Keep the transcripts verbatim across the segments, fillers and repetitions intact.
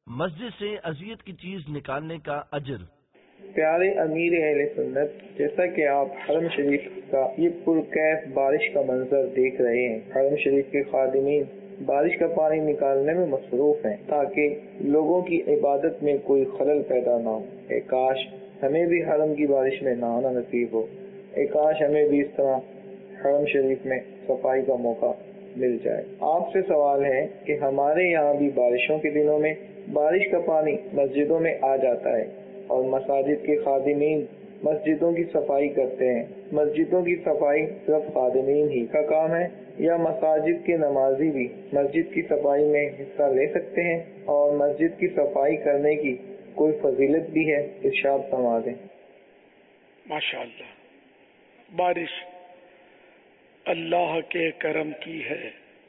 مسجد سے اذیت کی چیز نکالنے کا اجر۔ پیارے امیر اہل سنت، جیسا کہ آپ حرم شریف کا یہ پرکیف بارش کا منظر دیکھ رہے ہیں، حرم شریف کے خادمین بارش کا پانی نکالنے میں مصروف ہیں تاکہ لوگوں کی عبادت میں کوئی خلل پیدا نہ ہو۔ اے کاش ہمیں بھی حرم کی بارش میں نہانا نصیب ہو، اے کاش ہمیں بھی اس طرح حرم شریف میں صفائی کا موقع مل جائے۔ آپ سے سوال ہے کہ ہمارے یہاں بھی بارشوں کے دنوں میں بارش کا پانی مسجدوں میں آ جاتا ہے اور مساجد کے خادمین مسجدوں کی صفائی کرتے ہیں۔ مسجدوں کی صفائی صرف خادمین ہی کا کام ہے یا مساجد کے نمازی بھی مسجد کی صفائی میں حصہ لے سکتے ہیں؟ اور مسجد کی صفائی کرنے کی کوئی فضیلت بھی ہے؟ ارشاد فرما دیں۔ ماشاءاللہ، بارش اللہ کے کرم کی ہے،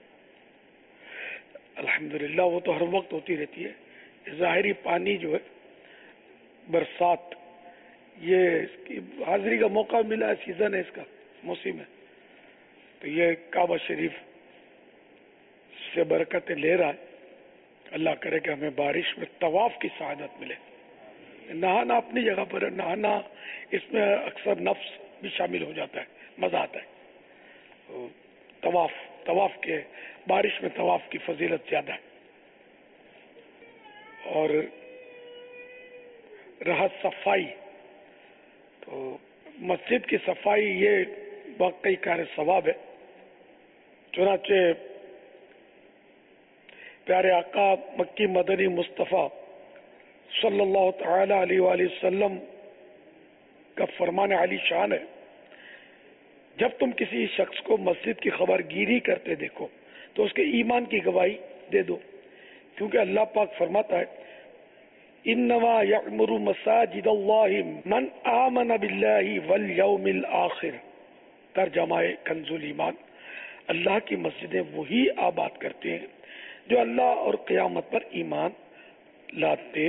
الحمدللہ۔ وہ تو ہر وقت ہوتی رہتی ہے۔ ظاہری پانی جو ہے، برسات، یہ اس کی حاضری کا موقع ملا ہے، سیزن ہے اس کا، موسم ہے، تو یہ کعبہ شریف سے برکتیں لے رہا ہے۔ اللہ کرے کہ ہمیں بارش میں طواف کی سعادت ملے۔ نہانا اپنی جگہ پر ہے، نہانا اس میں اکثر نفس بھی شامل ہو جاتا ہے، مزہ آتا ہے۔ طواف طواف کے بارش میں طواف کی فضیلت زیادہ ہے۔ اور رہا صفائی، تو مسجد کی صفائی یہ واقعی کار ثواب ہے۔ چنانچہ پیارے آقا مکی مدنی مصطفیٰ صلی اللہ تعالی علیہ وآلہ وسلم کا فرمان علی شان ہے، جب تم کسی شخص کو مسجد کی خبر گیری کرتے دیکھو تو اس کے ایمان کی گواہی دے دو، کیونکہ اللہ پاک فرماتا ہے انما یعمر مساجد اللہ من آمن باللہ والیوم الآخر۔ ترجمہ کنز الایمان، اللہ کی مسجدیں وہی آباد کرتے ہیں جو اللہ اور قیامت پر ایمان لاتے۔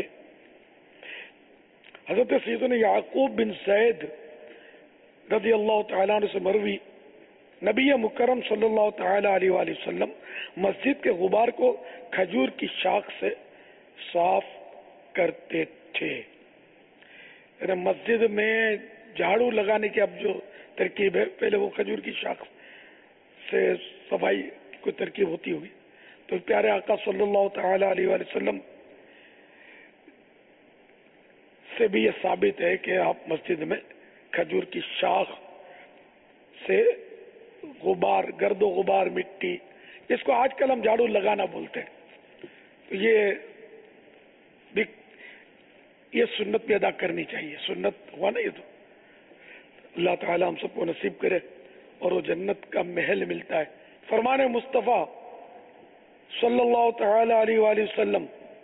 حضرت سیدنا یعقوب بن زید رضی اللہ تعالیٰ عنہ سے مروی، نبی مکرم صلی اللہ تعالی علیہ وآلہ وسلم مسجد کے غبار کو کھجور کی شاخ سے صاف کرتے تھے۔ یعنی مسجد میں جھاڑو لگانے کی اب جو ترکیب ہے، پہلے وہ کھجور کی شاخ سے صفائی کی کوئی ترکیب ہوتی ہوگی، تو پیارے آقا صلی اللہ تعالی علیہ وآلہ وسلم سے بھی یہ ثابت ہے کہ آپ مسجد میں کھجور کی شاخ سے غبار، گرد و غبار، مٹی، جس کو آج کل ہم جھاڑو لگانا بولتے ہیں، تو یہ بھی یہ سنت بھی ادا کرنی چاہیے۔ سنت ہوا نا یہ تو، اللہ تعالی ہم سب کو نصیب کرے اور وہ جنت کا محل ملتا ہے۔ فرمان مصطفیٰ صلی اللہ تعالی علیہ وآلہ وسلم،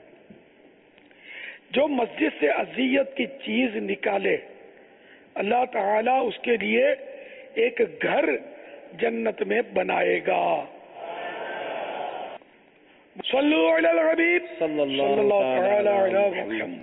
جو مسجد سے اذیت کی چیز نکالے اللہ تعالیٰ اس کے لیے ایک گھر جنت میں بنائے گا۔ صلو علی الحبیب صلی اللہ تعالی علی محمد۔